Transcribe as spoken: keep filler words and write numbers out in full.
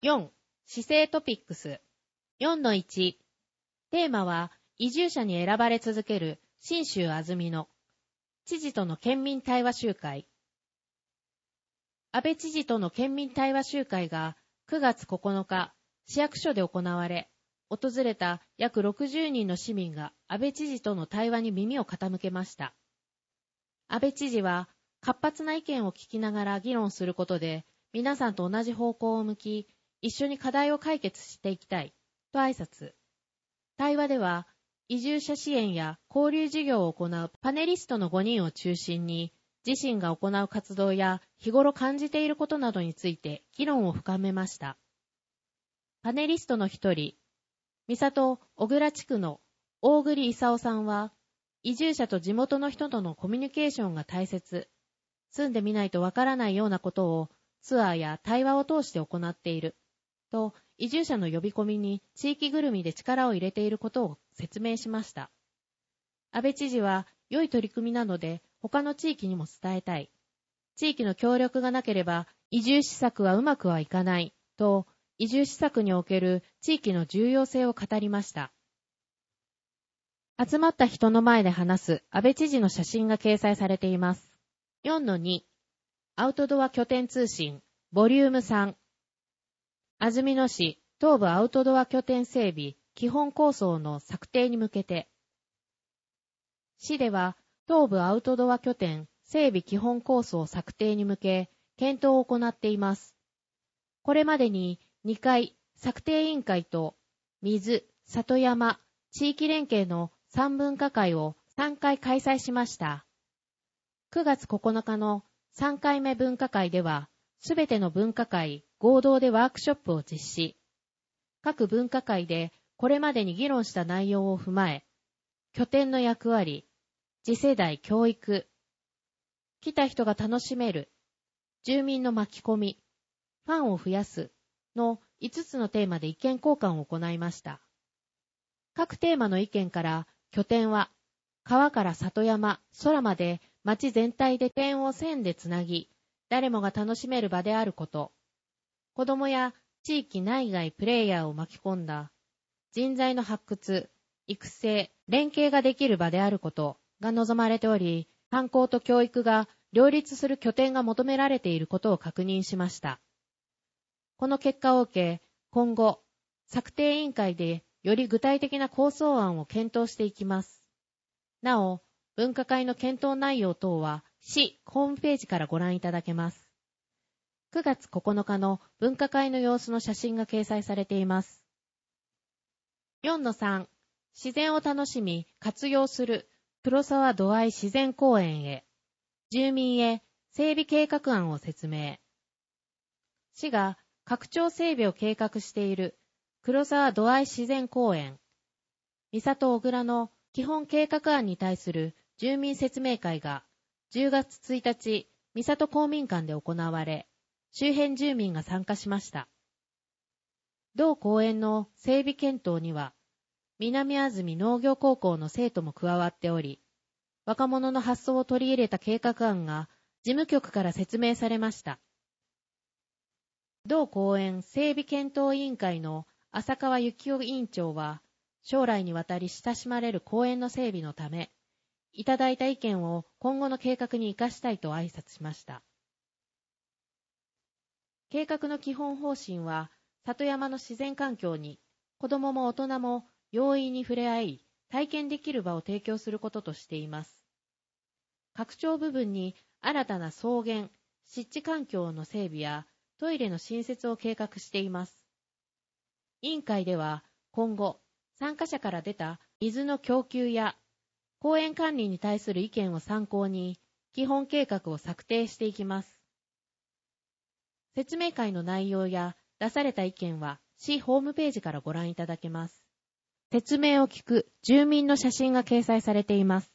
よん、市政トピックス。よんのいち、テーマは移住者に選ばれ続ける信州安曇野知事との県民対話集会。安倍知事との県民対話集会がくがつここのか市役所で行われ、訪れた約ろくじゅうにんの市民が安倍知事との対話に耳を傾けました。安倍知事は活発な意見を聞きながら議論することで皆さんと同じ方向を向き、一緒に課題を解決していきたいと挨拶。対話では移住者支援や交流事業を行うパネリストのごにんを中心に、自身が行う活動や日頃感じていることなどについて議論を深めました。パネリストの一人、三郷小倉地区の大栗勲さんは、移住者と地元の人とのコミュニケーションが大切、住んでみないとわからないようなことをツアーや対話を通して行っている、と移住者の呼び込みに地域ぐるみで力を入れていることを説明しました。安倍知事は、良い取り組みなので他の地域にも伝えたい。地域の協力がなければ移住施策はうまくはいかない、と移住施策における地域の重要性を語りました。集まった人の前で話す安倍知事の写真が掲載されています。よんのに、アウトドア拠点通信、ボリュームさん。安曇野市東部アウトドア拠点整備基本構想の策定に向けて、市では東部アウトドア拠点整備基本構想策定に向け検討を行っています。これまでににかい策定委員会と水、里山、地域連携のさんぶんか会をさんかい開催しました。くがつここのかのさんかいめ分科会では、すべての分科会合同でワークショップを実施。各分科会でこれまでに議論した内容を踏まえ、拠点の役割、次世代教育、来た人が楽しめる、住民の巻き込み、ファンを増やすのいつつのテーマで意見交換を行いました。各テーマの意見から、拠点は川から里山、空まで街全体で点を線でつなぎ、誰もが楽しめる場であること、子どもや地域内外プレイヤーを巻き込んだ人材の発掘、育成、連携ができる場であることが望まれており、観光と教育が両立する拠点が求められていることを確認しました。この結果を受け、今後、策定委員会でより具体的な構想案を検討していきます。なお、分科会の検討内容等は市ホームページからご覧いただけます。くがつここのかの分科会の様子の写真が掲載されています。よんのさん、自然を楽しみ活用する黒沢土合自然公園へ、住民へ整備計画案を説明。市が拡張整備を計画している黒沢土合自然公園、三郷小倉の基本計画案に対する住民説明会がじゅうがつついたち、三郷公民館で行われ、周辺住民が参加しました。同公園の整備検討には、南安住農業高校の生徒も加わっており、若者の発想を取り入れた計画案が事務局から説明されました。同公園整備検討委員会の浅川幸夫委員長は、将来にわたり親しまれる公園の整備のため、いただいた意見を今後の計画に生かしたいと挨拶しました。計画の基本方針は、里山の自然環境に子どもも大人も容易に触れ合い、体験できる場を提供することとしています。拡張部分に新たな草原、湿地環境の整備やトイレの新設を計画しています。委員会では今後、参加者から出た水の供給や公園管理に対する意見を参考に基本計画を策定していきます。説明会の内容や出された意見は市ホームページからご覧いただけます。説明を聞く住民の写真が掲載されています。